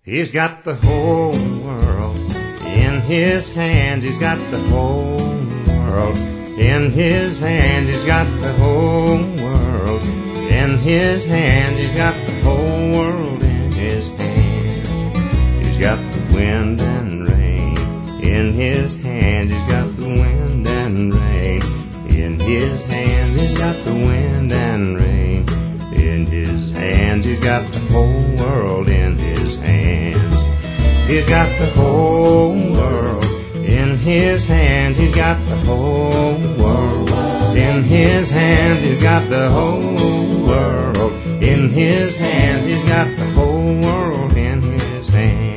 He's got the whole world in his hands. He's got the whole world in his hands. He's got the whole world in his hands. He's got the whole world in his hands. He's got the wind and rain in his hands. He's got the wind and rain in his hands. He's got the wind and rain in his hands. He's got the whole world in his hands. He's got the whole world in his hands. He's got the whole world in his hands. He's got the whole world in his hands. He's got the whole world in his hands.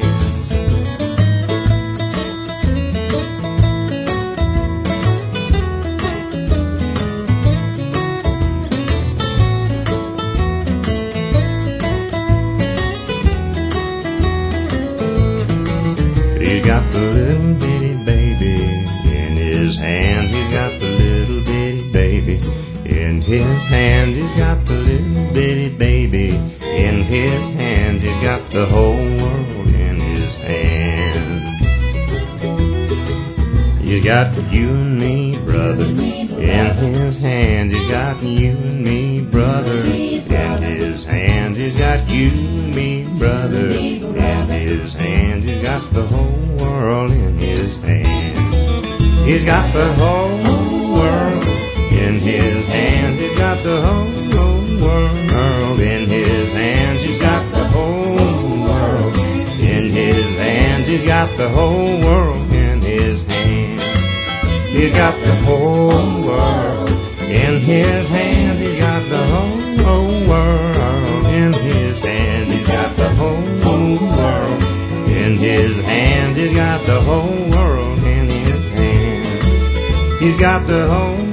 He's got the little bitty baby in his hands. He's got the little bitty baby in his hands. He's got the little bitty baby in his hands. He's got the whole world in his hands. He's got you and me, brother, in his hands. He's got you and me, brother, in his hands. He's got you and me, brother, in his hands. He's got the whole world in his hands. He's got the whole world in his hands. He's got the whole world in his hands. He's got the whole world in his hands. He's got the whole world in his hands. He's got the whole world in his hands. He's got the whole world in his hands. He's got the whole world in his hands. He's got the whole world in his hands. He's got the whole